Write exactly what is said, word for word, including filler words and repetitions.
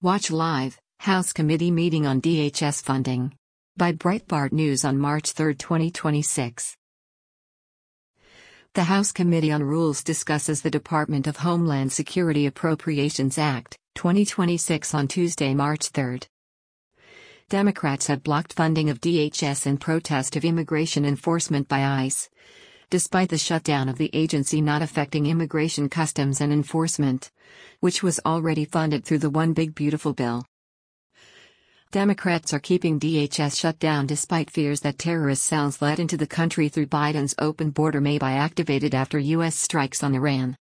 Watch live, House Committee meeting on D H S funding. By Breitbart News on March third, twenty twenty-six. The House Committee on Rules discusses the Department of Homeland Security Appropriations Act, twenty twenty-six on Tuesday, March third. Democrats have blocked funding of D H S in protest of immigration enforcement by ICE. Despite the shutdown of the agency not affecting Immigration Customs and Enforcement, which was already funded through the One Big Beautiful Bill. Democrats are keeping D H S shut down despite fears that terrorist cells let into the country through Biden's open border may be activated after U S strikes on Iran.